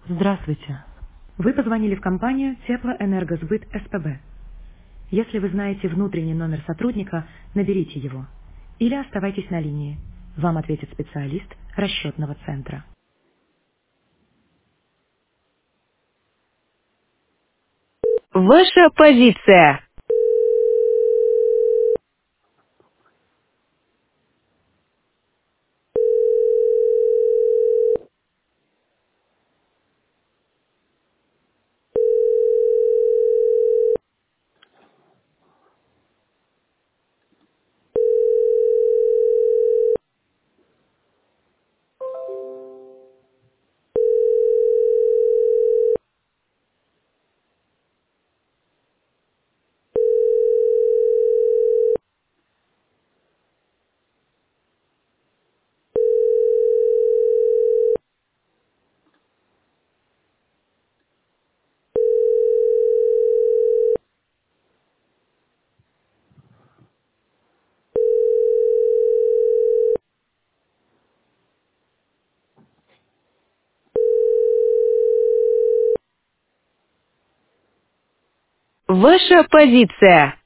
Здравствуйте. Вы позвонили в компанию Теплоэнергосбыт СПБ. Если вы знаете внутренний номер сотрудника, наберите его. Или оставайтесь на линии. Вам ответит специалист расчетного центра. Ваша позиция. Ваша позиция.